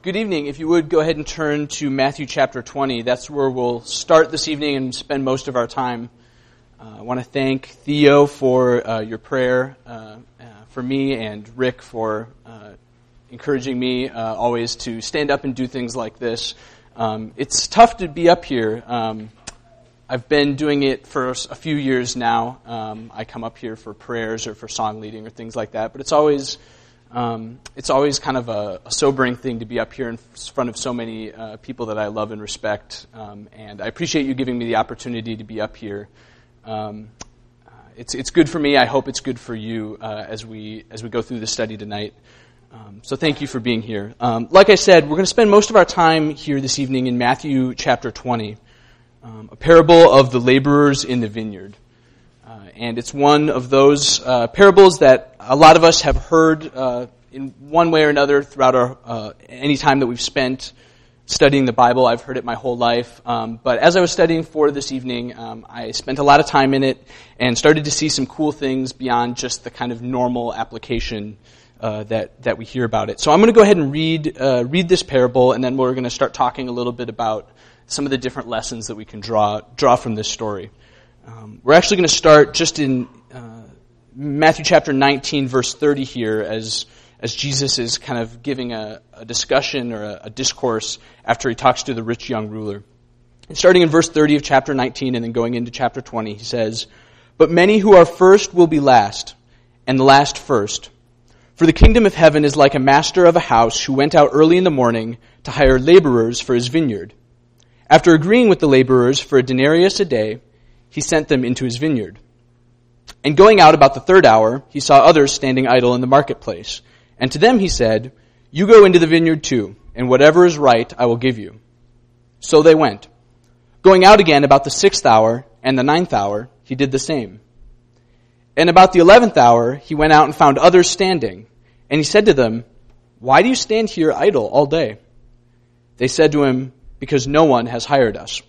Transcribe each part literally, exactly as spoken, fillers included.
Good evening. If you would, go ahead and turn to Matthew chapter twenty. That's where we'll start this evening and spend most of our time. Uh, I want to thank Theo for uh, your prayer uh, uh, for me, and Rick for uh, encouraging me uh, always to stand up and do things like this. Um, it's tough to be up here. Um, I've been doing it for a few years now. Um, I come up here for prayers or for song leading or things like that, but it's always Um, it's always kind of a, a sobering thing to be up here in front of so many uh, people that I love and respect, um, and I appreciate you giving me the opportunity to be up here. Um, uh, it's it's good for me. I hope it's good for you uh, as we as we go through the study tonight. Um, so thank you for being here. Um, like I said, we're going to spend most of our time here this evening in Matthew chapter twenty, um, a parable of the laborers in the vineyard. Uh, and it's one of those uh, parables that a lot of us have heard uh, in one way or another throughout our uh, any time that we've spent studying the Bible. I've heard it my whole life. Um, but as I was studying for this evening, um, I spent a lot of time in it and started to see some cool things beyond just the kind of normal application uh, that that we hear about it. So I'm going to go ahead and read uh, read this parable, and then we're going to start talking a little bit about some of the different lessons that we can draw draw from this story. Um, we're actually going to start just in uh, Matthew chapter nineteen, verse thirty here, as as Jesus is kind of giving a, a discussion or a, a discourse after he talks to the rich young ruler. And starting in verse thirty of chapter nineteen and then going into chapter twenty, he says, "But many who are first will be last, and the last first. For the kingdom of heaven is like a master of a house who went out early in the morning to hire laborers for his vineyard. After agreeing with the laborers for a denarius a day, he sent them into his vineyard. And going out about the third hour, he saw others standing idle in the marketplace. And to them he said, 'You go into the vineyard too, and whatever is right I will give you.' So they went. Going out again about the sixth hour and the ninth hour, he did the same. And about the eleventh hour, he went out and found others standing. And he said to them, 'Why do you stand here idle all day?' They said to him, 'Because no one has hired us.'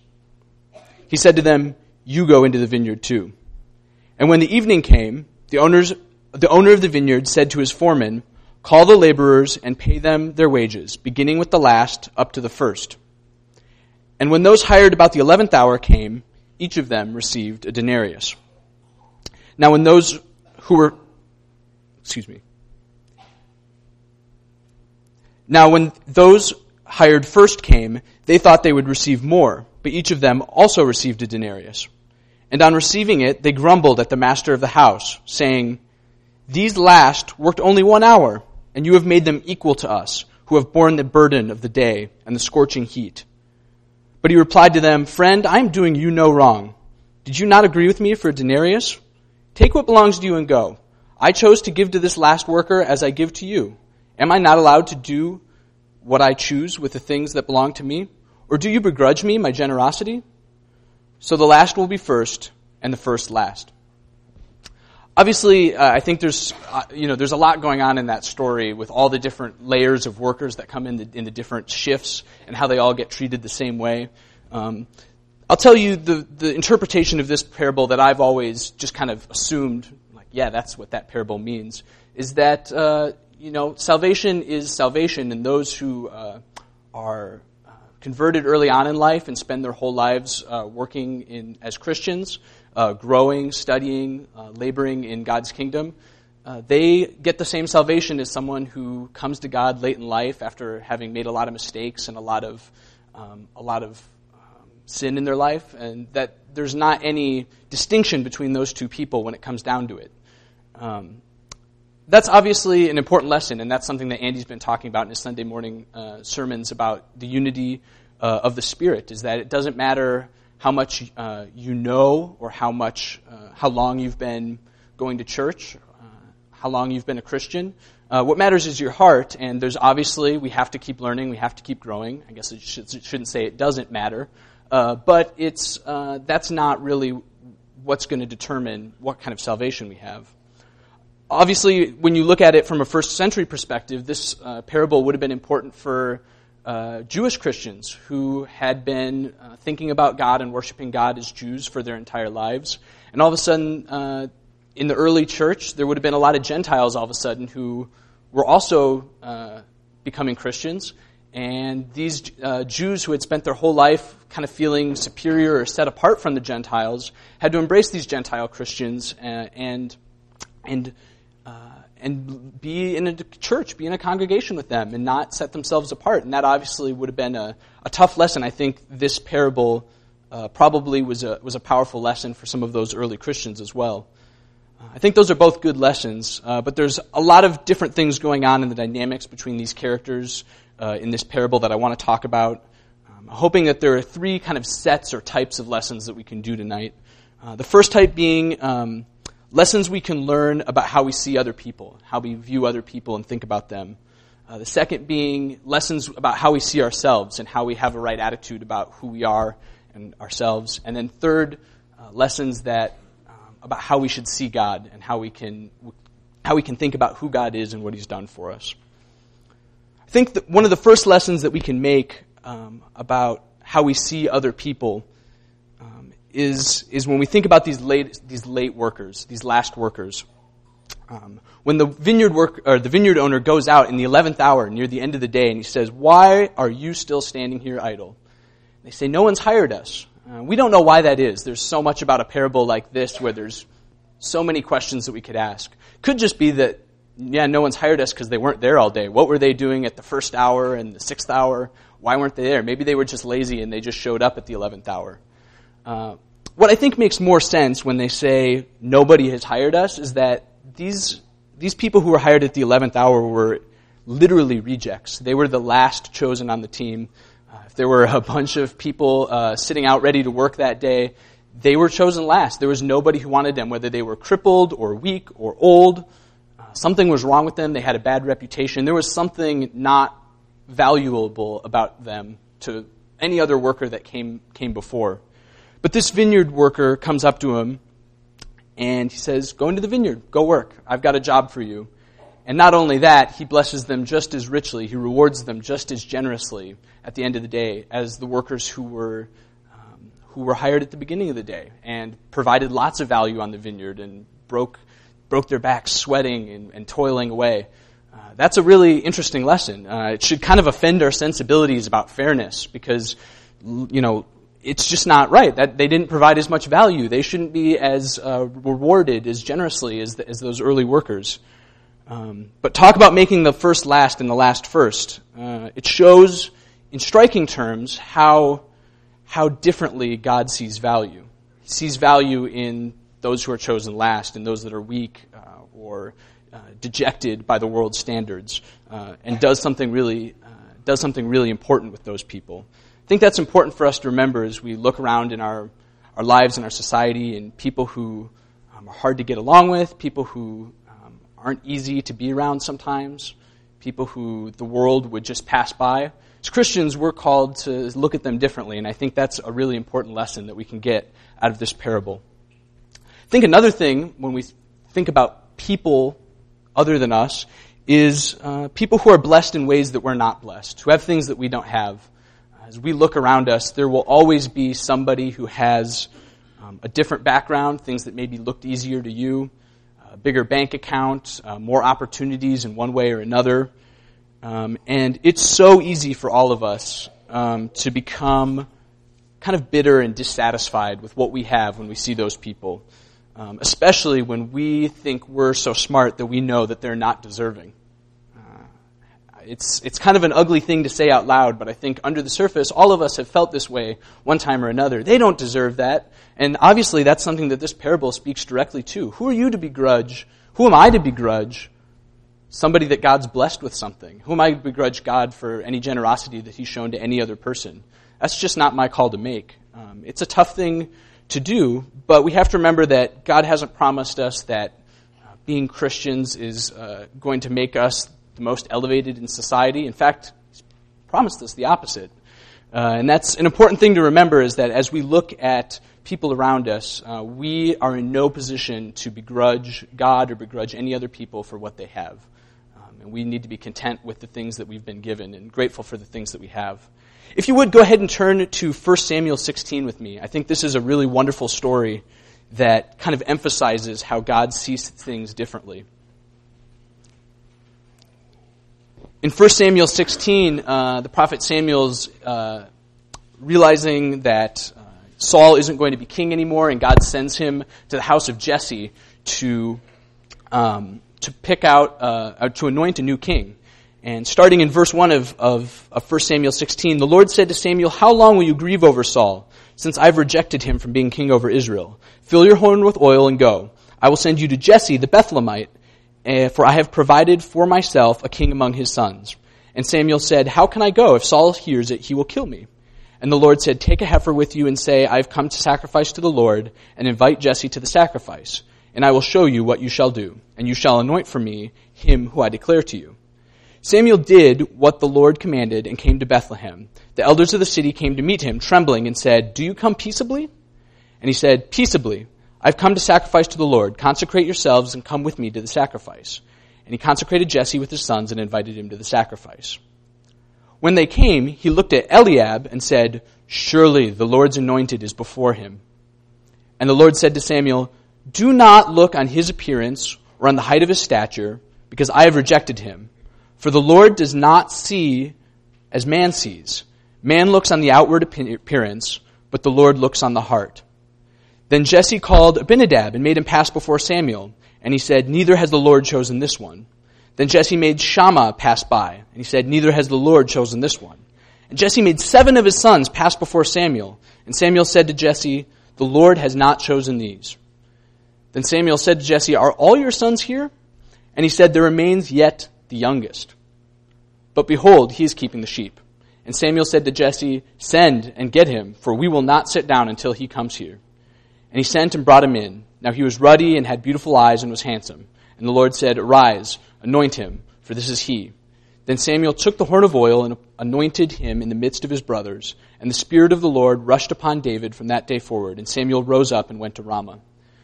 He said to them, 'You go into the vineyard too.' And when the evening came, the owners, the owner of the vineyard said to his foreman, 'Call the laborers and pay them their wages, beginning with the last up to the first.' And when those hired about the eleventh hour came, each of them received a denarius. Now when those who were, excuse me, now when those hired first came, they thought they would receive more, but each of them also received a denarius. And on receiving it, they grumbled at the master of the house, saying, 'These last worked only one hour, and you have made them equal to us, who have borne the burden of the day and the scorching heat.' But he replied to them, 'Friend, I am doing you no wrong. Did you not agree with me for a denarius? Take what belongs to you and go. I chose to give to this last worker as I give to you. Am I not allowed to do what I choose with the things that belong to me? Or do you begrudge me my generosity? So the last will be first, and the first last.'" Obviously, uh, I think there's uh, you know there's a lot going on in that story with all the different layers of workers that come in the, in the different shifts and how they all get treated the same way. Um, I'll tell you the the interpretation of this parable that I've always just kind of assumed, like, yeah, that's what that parable means, is that uh, you know salvation is salvation, and those who uh, are converted early on in life and spend their whole lives uh, working in as Christians, uh, growing, studying, uh, laboring in God's kingdom, uh, they get the same salvation as someone who comes to God late in life after having made a lot of mistakes and a lot of um, a lot of um, sin in their life, and that there's not any distinction between those two people when it comes down to it. Um, That's obviously an important lesson, and that's something that Andy's been talking about in his Sunday morning uh, sermons about the unity uh, of the Spirit, is that it doesn't matter how much uh, you know or how much, uh, how long you've been going to church, uh, how long you've been a Christian. Uh, what matters is your heart, and there's obviously, we have to keep learning, we have to keep growing. I guess it, should, it shouldn't say it doesn't matter, uh, but it's uh, that's not really what's going to determine what kind of salvation we have. Obviously, when you look at it from a first century perspective, this uh, parable would have been important for uh, Jewish Christians who had been uh, thinking about God and worshiping God as Jews for their entire lives. And all of a sudden, uh, in the early church, there would have been a lot of Gentiles all of a sudden who were also uh, becoming Christians. And these uh, Jews who had spent their whole life kind of feeling superior or set apart from the Gentiles had to embrace these Gentile Christians uh, and and uh, and be in a church, be in a congregation with them, and not set themselves apart. And that obviously would have been a, a tough lesson. I think this parable uh, probably was a was a powerful lesson for some of those early Christians as well. I think those are both good lessons, uh, but there's a lot of different things going on in the dynamics between these characters uh, in this parable that I want to talk about. Um, I'm hoping that there are three kind of sets or types of lessons that we can do tonight. Uh, the first type being um, lessons we can learn about how we see other people, how we view other people and think about them. Uh, the second being lessons about how we see ourselves and how we have a right attitude about who we are and ourselves. And then third, uh, lessons that about how we should see God and how we can how we can think about who God is and what He's done for us. I think that one of the first lessons that we can make um, about how we see other people um, is is when we think about these late these late workers, these last workers. Um, when the vineyard work or the vineyard owner goes out in the eleventh hour near the end of the day and he says, "Why are you still standing here idle?" They say, "No one's hired us." Uh, we don't know why that is. There's so much about a parable like this where there's so many questions that we could ask. Could just be that, yeah, no one's hired us because they weren't there all day. What were they doing at the first hour and the sixth hour? Why weren't they there? Maybe they were just lazy and they just showed up at the eleventh hour. Uh, what I think makes more sense when they say nobody has hired us is that these these people who were hired at the eleventh hour were literally rejects. They were the last chosen on the team. If there were a bunch of people uh, sitting out ready to work that day, they were chosen last. There was nobody who wanted them, whether they were crippled or weak or old. Uh, something was wrong with them. They had a bad reputation. There was something not valuable about them to any other worker that came came before. But this vineyard worker comes up to him and he says, "Go into the vineyard. Go work. I've got a job for you." And not only that, he blesses them just as richly. He rewards them just as generously at the end of the day as the workers who were um, who were hired at the beginning of the day and provided lots of value on the vineyard and broke broke their backs sweating and, and toiling away. Uh, that's a really interesting lesson. Uh, it should kind of offend our sensibilities about fairness because, you know, it's just not right. That they didn't provide as much value. They shouldn't be as uh, rewarded as generously as the, as those early workers. Um, but talk about making the first last and the last first. Uh, it shows, in striking terms, how how differently God sees value. He sees value in those who are chosen last and those that are weak uh, or uh, dejected by the world's standards, uh, and does something really uh, does something really important with those people. I think that's important for us to remember as we look around in our our lives and our society and people who um, are hard to get along with, people who aren't easy to be around sometimes, people who the world would just pass by. As Christians, we're called to look at them differently, and I think that's a really important lesson that we can get out of this parable. I think another thing, when we think about people other than us, is uh, people who are blessed in ways that we're not blessed, who have things that we don't have. As we look around us, there will always be somebody who has um, a different background, things that maybe looked easier to you, a bigger bank account, uh, more opportunities in one way or another. Um, and it's so easy for all of us um, to become kind of bitter and dissatisfied with what we have when we see those people, um, especially when we think we're so smart that we know that they're not deserving. Uh, it's, it's kind of an ugly thing to say out loud, but I think under the surface, all of us have felt this way one time or another. They don't deserve that. And obviously, that's something that this parable speaks directly to. Who are you to begrudge? Who am I to begrudge somebody that God's blessed with something? Who am I to begrudge God for any generosity that He's shown to any other person? That's just not my call to make. Um, it's a tough thing to do, but we have to remember that God hasn't promised us that uh, being Christians is uh, going to make us the most elevated in society. In fact, He's promised us the opposite. Uh, and that's an important thing to remember, is that as we look at people around us, uh, we are in no position to begrudge God or begrudge any other people for what they have. Um, and we need to be content with the things that we've been given and grateful for the things that we have. If you would, go ahead and turn to First Samuel sixteen with me. I think this is a really wonderful story that kind of emphasizes how God sees things differently. In First Samuel sixteen, uh, the prophet Samuel's uh, realizing that uh, Saul isn't going to be king anymore, and God sends him to the house of Jesse to um, to pick out, uh, to anoint a new king. And starting in verse one of, of, of First Samuel sixteen, the Lord said to Samuel, "How long will you grieve over Saul, since I've rejected him from being king over Israel? Fill your horn with oil and go. I will send you to Jesse the Bethlehemite, uh, for I have provided for myself a king among his sons." And Samuel said, "How can I go? If Saul hears it, he will kill me." And the Lord said, "Take a heifer with you and say, I have come to sacrifice to the Lord, and invite Jesse to the sacrifice. And I will show you what you shall do, and you shall anoint for me him who I declare to you." Samuel did what the Lord commanded and came to Bethlehem. The elders of the city came to meet him, trembling, and said, "Do you come peaceably?" And he said, "Peaceably. I've come to sacrifice to the Lord. Consecrate yourselves and come with me to the sacrifice." And he consecrated Jesse with his sons and invited him to the sacrifice. When they came, he looked at Eliab and said, "Surely the Lord's anointed is before him." And the Lord said to Samuel, "Do not look on his appearance or on the height of his stature, because I have rejected him. For the Lord does not see as man sees. Man looks on the outward appearance, but the Lord looks on the heart." Then Jesse called Abinadab and made him pass before Samuel. And he said, "Neither has the Lord chosen this one." Then Jesse made Shammah pass by. And he said, "Neither has the Lord chosen this one." And Jesse made seven of his sons pass before Samuel. And Samuel said to Jesse, "The Lord has not chosen these." Then Samuel said to Jesse, "Are all your sons here?" And he said, "There remains yet the youngest. But behold, he is keeping the sheep." And Samuel said to Jesse, "Send and get him, for we will not sit down until he comes here." And he sent and brought him in. Now he was ruddy and had beautiful eyes and was handsome. And the Lord said, "Arise, anoint him, for this is he." Then Samuel took the horn of oil and anointed him in the midst of his brothers. And the Spirit of the Lord rushed upon David from that day forward. And Samuel rose up and went to Ramah.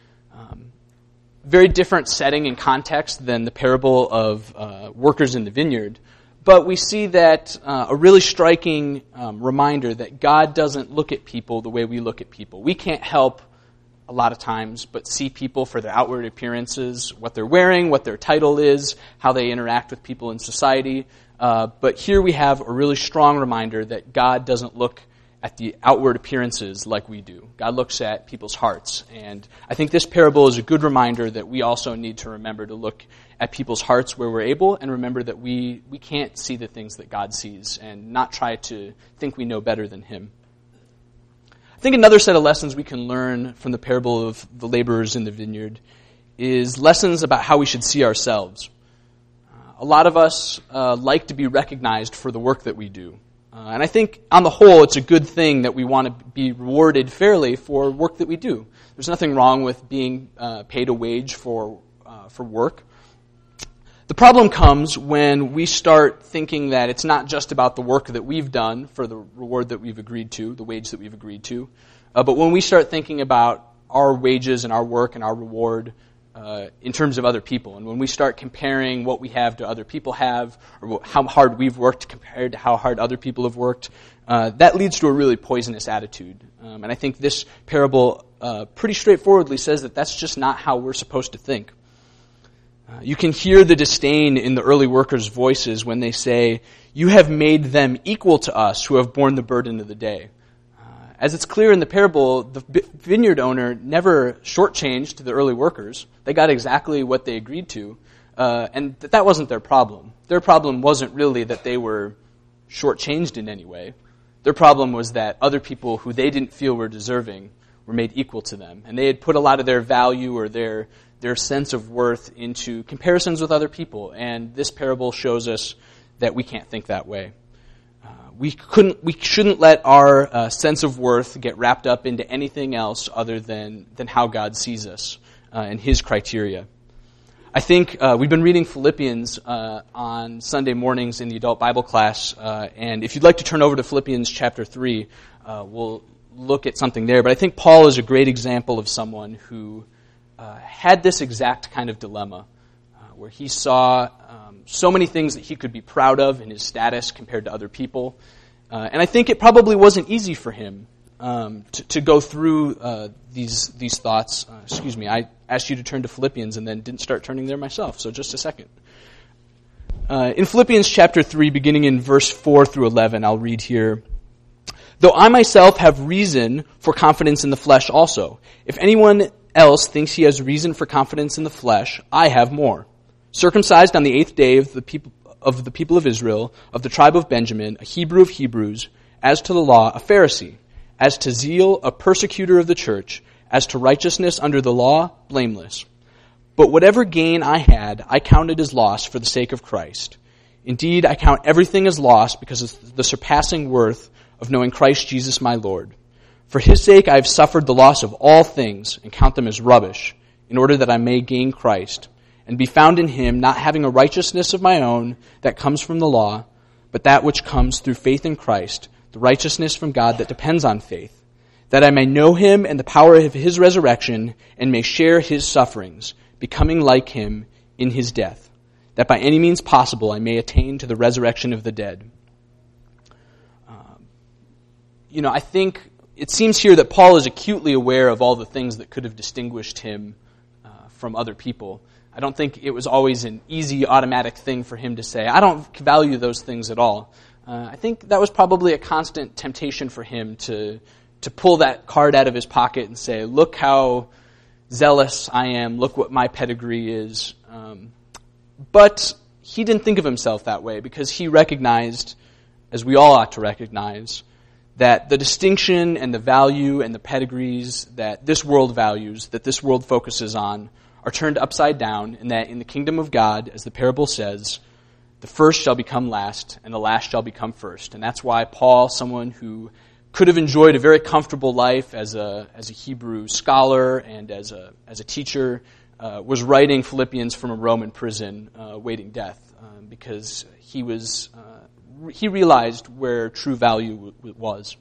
Um, very different setting and context than the parable of uh, workers in the vineyard. But we see that uh, a really striking um, reminder that God doesn't look at people the way we look at people. We can't help a lot of times but see people for their outward appearances, what they're wearing, what their title is, how they interact with people in society. Uh, but here we have a really strong reminder that God doesn't look at the outward appearances like we do. God looks at people's hearts. And I think this parable is a good reminder that we also need to remember to look at people's hearts where we're able, and remember that we, we can't see the things that God sees, and not try to think we know better than him. I think another set of lessons we can learn from the parable of the laborers in the vineyard is lessons about how we should see ourselves. Uh, a lot of us uh, like to be recognized for the work that we do. Uh, and I think on the whole it's a good thing that we want to be rewarded fairly for work that we do. There's nothing wrong with being uh, paid a wage for uh, for work. The problem comes when we start thinking that it's not just about the work that we've done for the reward that we've agreed to, the wage that we've agreed to, uh, but when we start thinking about our wages and our work and our reward uh, in terms of other people, and when we start comparing what we have to other people have, or how hard we've worked compared to how hard other people have worked, uh, that leads to a really poisonous attitude. Um, and I think this parable uh, pretty straightforwardly says that that's just not how we're supposed to think. Uh, you can hear the disdain in the early workers' voices when they say, "You have made them equal to us who have borne the burden of the day." Uh, as it's clear in the parable, the vineyard owner never shortchanged the early workers. They got exactly what they agreed to, uh, and that, that wasn't their problem. Their problem wasn't really that they were shortchanged in any way. Their problem was that other people who they didn't feel were deserving were made equal to them, and they had put a lot of their value or their their sense of worth into comparisons with other people. And this parable shows us that we can't think that way. Uh, we couldn't, we shouldn't let our uh, sense of worth get wrapped up into anything else other than, than how God sees us uh, and his criteria. I think uh, we've been reading Philippians uh, on Sunday mornings in the adult Bible class, uh, and if you'd like to turn over to Philippians chapter three, uh, we'll look at something there. But I think Paul is a great example of someone who Uh, had this exact kind of dilemma, uh, where he saw um, so many things that he could be proud of in his status compared to other people. Uh, and I think it probably wasn't easy for him um, to, to go through uh, these these thoughts. Uh, excuse me, I asked you to turn to Philippians and then didn't start turning there myself, so just a second. Uh, in Philippians chapter three, beginning in verse four through eleven, I'll read here. Though I myself have reason for confidence in the flesh also. If anyone else thinks he has reason for confidence in the flesh, I have more. Circumcised on the eighth day of the people of the people of Israel, of the tribe of Benjamin, a Hebrew of Hebrews, as to the law, a Pharisee, as to zeal, a persecutor of the church, as to righteousness under the law, blameless. But whatever gain I had, I counted as loss for the sake of Christ. Indeed, I count everything as loss because of the surpassing worth of knowing Christ Jesus my Lord. For his sake I have suffered the loss of all things and count them as rubbish, in order that I may gain Christ, and be found in him, not having a righteousness of my own that comes from the law, but that which comes through faith in Christ, the righteousness from God that depends on faith, that I may know him and the power of his resurrection, and may share his sufferings, becoming like him in his death, that by any means possible I may attain to the resurrection of the dead. Um, you know, I think it seems here that Paul is acutely aware of all the things that could have distinguished him uh, from other people. I don't think it was always an easy, automatic thing for him to say, I don't value those things at all. Uh, I think that was probably a constant temptation for him to to pull that card out of his pocket and say, look how zealous I am, look what my pedigree is. Um, but he didn't think of himself that way because he recognized, as we all ought to recognize, that the distinction and the value and the pedigrees that this world values, that this world focuses on, are turned upside down, and that in the kingdom of God, as the parable says, the first shall become last, and the last shall become first. And that's why Paul, someone who could have enjoyed a very comfortable life as a as a Hebrew scholar and as a as a teacher, uh, was writing Philippians from a Roman prison, uh, waiting death, um, because he was uh, he realized where true value w- was.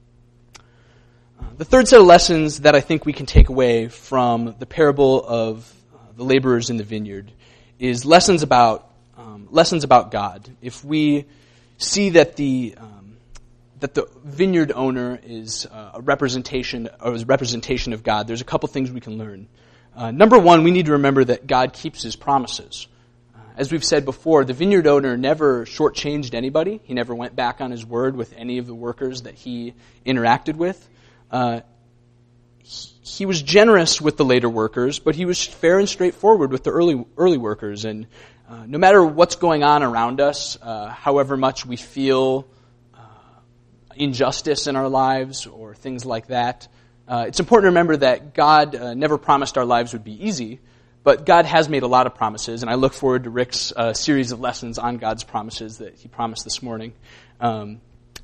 The third set of lessons that I think we can take away from the parable of uh, the laborers in the vineyard is lessons about um, lessons about God. If we see that the um, that the vineyard owner is uh, a representation or is a representation of God, there's a couple things we can learn. Uh, number one, we need to remember that God keeps his promises. Uh, as we've said before, the vineyard owner never shortchanged anybody. He never went back on his word with any of the workers that he interacted with. Uh, he, he was generous with the later workers, but he was fair and straightforward with the early early workers. And uh, no matter what's going on around us, uh, however much we feel uh, injustice in our lives or things like that, uh, it's important to remember that God uh, never promised our lives would be easy, but God has made a lot of promises, and I look forward to Rick's uh, series of lessons on God's promises that he promised this morning. Um,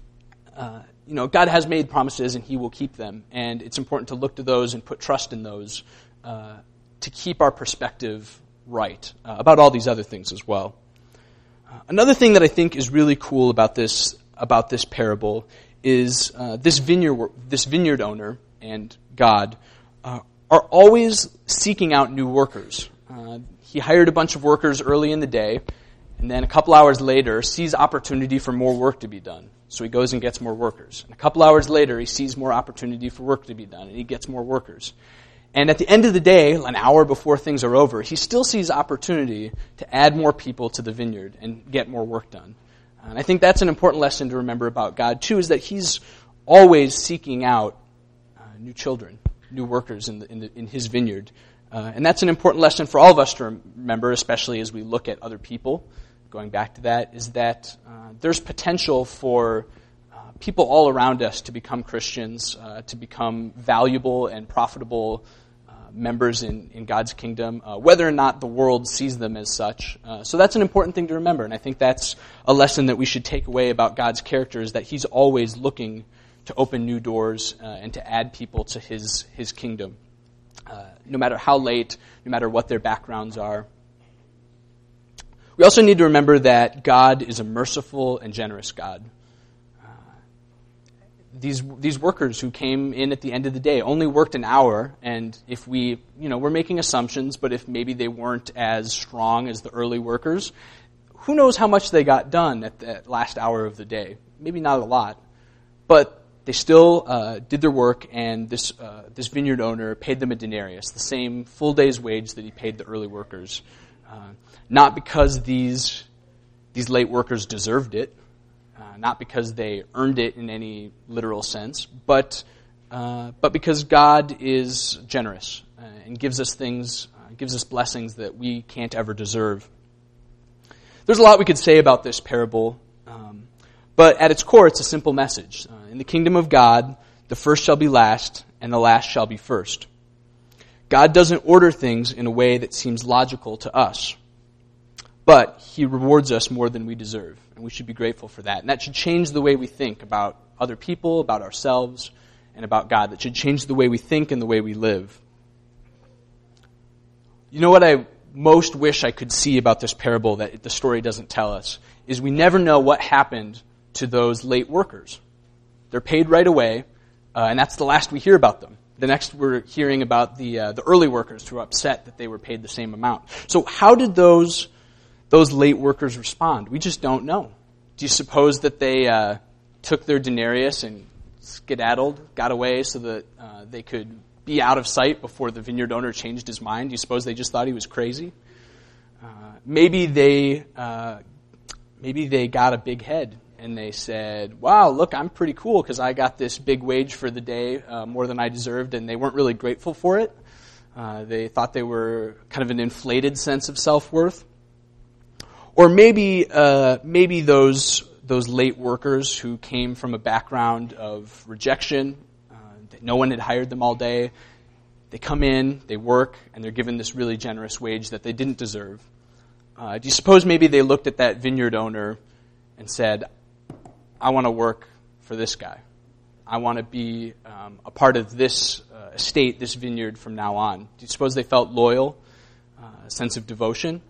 uh, You know, God has made promises and he will keep them. And it's important to look to those and put trust in those uh, to keep our perspective right uh, about all these other things as well. Uh, another thing that I think is really cool about this about this parable is uh, this vineyard this vineyard owner and God uh, are always seeking out new workers. Uh, he hired a bunch of workers early in the day, and then a couple hours later sees opportunity for more work to be done. So he goes and gets more workers. And a couple hours later, he sees more opportunity for work to be done, and he gets more workers. And at the end of the day, an hour before things are over, he still sees opportunity to add more people to the vineyard and get more work done. And I think that's an important lesson to remember about God, too, is that he's always seeking out uh, new children, new workers in, the, in, the, in his vineyard. Uh, and that's an important lesson for all of us to remember, especially as we look at other people. Going back to that, is that uh, there's potential for uh, people all around us to become Christians, uh, to become valuable and profitable uh, members in, in God's kingdom, uh, whether or not the world sees them as such. Uh, so that's an important thing to remember, and I think that's a lesson that we should take away about God's character, is that he's always looking to open new doors uh, and to add people to his, his kingdom, uh, no matter how late, no matter what their backgrounds are. We also need to remember that God is a merciful and generous God. Uh, these these workers who came in at the end of the day only worked an hour, and if we, you know, we're making assumptions, but if maybe they weren't as strong as the early workers, who knows how much they got done at that last hour of the day? Maybe not a lot, but they still uh, did their work, and this uh, this vineyard owner paid them a denarius, the same full day's wage that he paid the early workers. Uh, not because these these late workers deserved it, uh, not because they earned it in any literal sense, but uh, but because God is generous uh, and gives us things, uh, gives us blessings that we can't ever deserve. There's a lot we could say about this parable, um, but at its core, it's a simple message. Uh, in the kingdom of God, the first shall be last, and the last shall be first. God doesn't order things in a way that seems logical to us, but He rewards us more than we deserve, and we should be grateful for that. And that should change the way we think about other people, about ourselves, and about God. That should change the way we think and the way we live. You know what I most wish I could see about this parable that the story doesn't tell us, is we never know what happened to those late workers. They're paid right away, uh, and that's the last we hear about them. The next we're hearing about the uh, the early workers who were upset that they were paid the same amount. So how did those those late workers respond? We just don't know. Do you suppose that they uh, took their denarius and skedaddled, got away so that uh, they could be out of sight before the vineyard owner changed his mind? Do you suppose they just thought he was crazy? Uh, maybe they uh, maybe they got a big head. And they said, wow, look, I'm pretty cool because I got this big wage for the day, uh, more than I deserved, and they weren't really grateful for it. Uh, they thought they were kind of an inflated sense of self-worth. Or maybe uh, maybe those those late workers who came from a background of rejection, uh, that no one had hired them all day, they come in, they work, and they're given this really generous wage that they didn't deserve. Uh, do you suppose maybe they looked at that vineyard owner and said, I want to work for this guy. I want to be um, a part of this uh, estate, this vineyard from now on. Do you suppose they felt loyal, uh, a sense of devotion?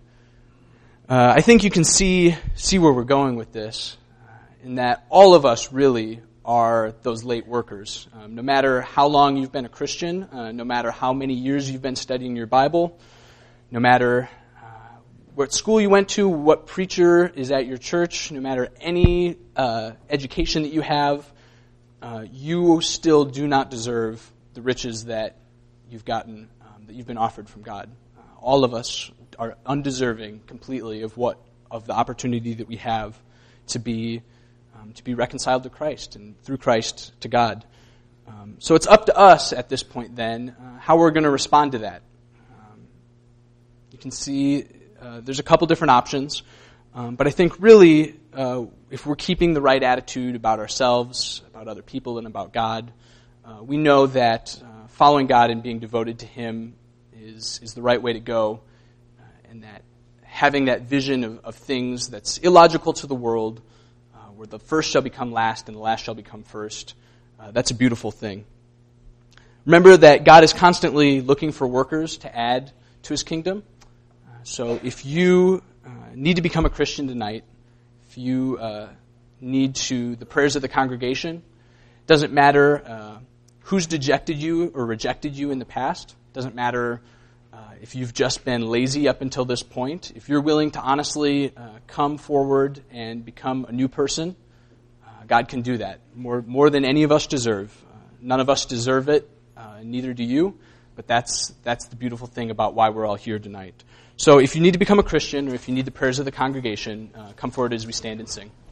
Uh, I think you can see see where we're going with this, uh, in that all of us really are those late workers. Um, no matter how long you've been a Christian, uh, no matter how many years you've been studying your Bible, no matter what school you went to, what preacher is at your church, no matter any uh, education that you have, uh, you still do not deserve the riches that you've gotten, um, that you've been offered from God. Uh, all of us are undeserving completely of what of the opportunity that we have to be um, to be reconciled to Christ and through Christ to God. Um, so it's up to us at this point then uh, how we're going to respond to that. Um, you can see. Uh, there's a couple different options, um, but I think really uh, if we're keeping the right attitude about ourselves, about other people, and about God, uh, we know that uh, following God and being devoted to Him is is the right way to go, uh, and that having that vision of, of things that's illogical to the world, uh, where the first shall become last and the last shall become first, uh, that's a beautiful thing. Remember that God is constantly looking for workers to add to His kingdom. So if you uh, need to become a Christian tonight, if you uh, need to, the prayers of the congregation, doesn't matter uh, who's dejected you or rejected you in the past, doesn't matter uh, if you've just been lazy up until this point, if you're willing to honestly uh, come forward and become a new person, uh, God can do that more, more than any of us deserve. Uh, none of us deserve it, uh, neither do you, but that's that's the beautiful thing about why we're all here tonight. So if you need to become a Christian, or if you need the prayers of the congregation, uh, come forward as we stand and sing.